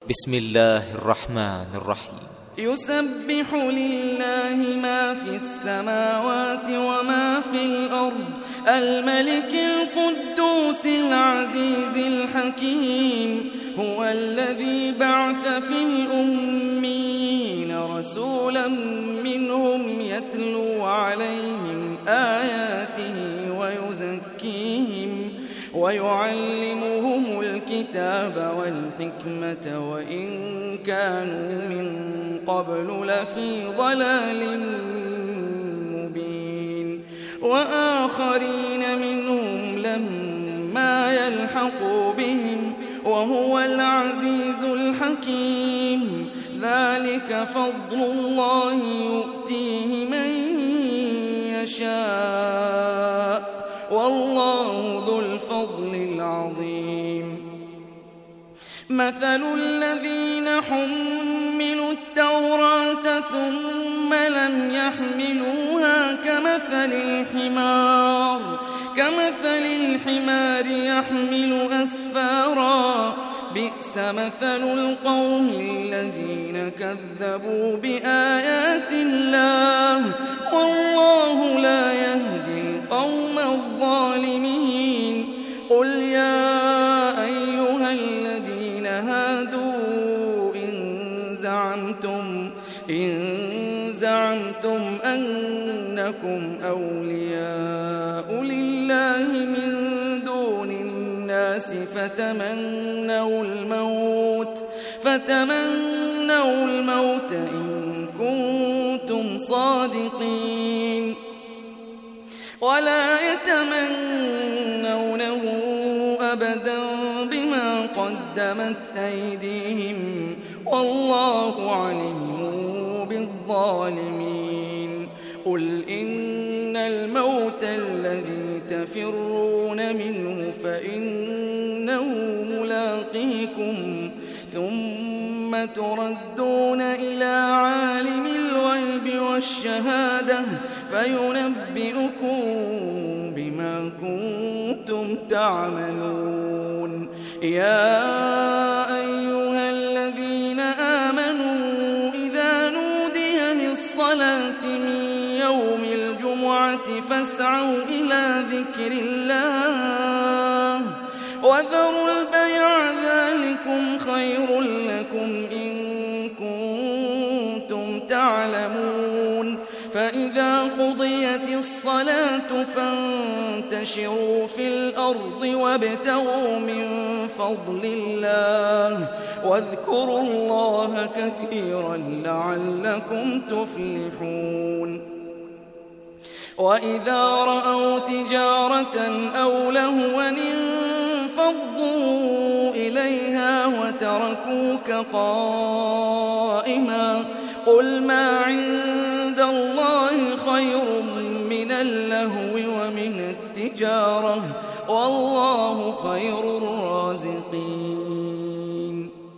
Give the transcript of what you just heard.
بسم الله الرحمن الرحيم. يسبح لله ما في السماوات وما في الأرض الملك القدوس العزيز الحكيم. هو الذي بعث في الأميين رسولا منهم يتلو عليهم آياته ويزكيهم ويعلمهم الكتاب والحكمة وإن كانوا من قبل لفي ضلال مبين. وآخرين منهم لما يلحقوا بهم وهو العزيز الحكيم. ذلك فضل الله يؤتيه من يشاء والله ذو الفضل العظيم. مثل الذين حملوا التوراة ثم لم يحملوها كمثل الحمار يحمل أسفارا. بئس مثل القوم الذين كذبوا بآيات الله والله لا يهدي القوم الظالمين. قل يا أيها الذين هادوا إن زعمتم أنكم أولياء لله من دون الناس فتمنوا الموت إن كنتم صادقين ولا يتمنونه أبدا بما قدمت أيديهم والله عليم بالظالمين. قل إن الموت الذي تفرون منه فإنه ملاقيكم ثم تردون إلى عالم الغيب والشهادة فينبئكم بما كنتم تعملون. يا أيها الذين آمنوا إذا نودي للصلاة من يوم الجمعة فاسعوا إلى ذكر الله وذروا البيع ذلكم خير لكم إن كنتم تعلمون. فإذا قضيت الصلاة فانتشروا في الأرض وابتغوا من فضل الله واذكروا الله كثيرا لعلكم تفلحون. وإذا رأوا تجارة أو لهوا انفضوا إليها وتركوك قائما. قل ما عند الله خير من اللهو ومن التجارة والله خير الرازقين.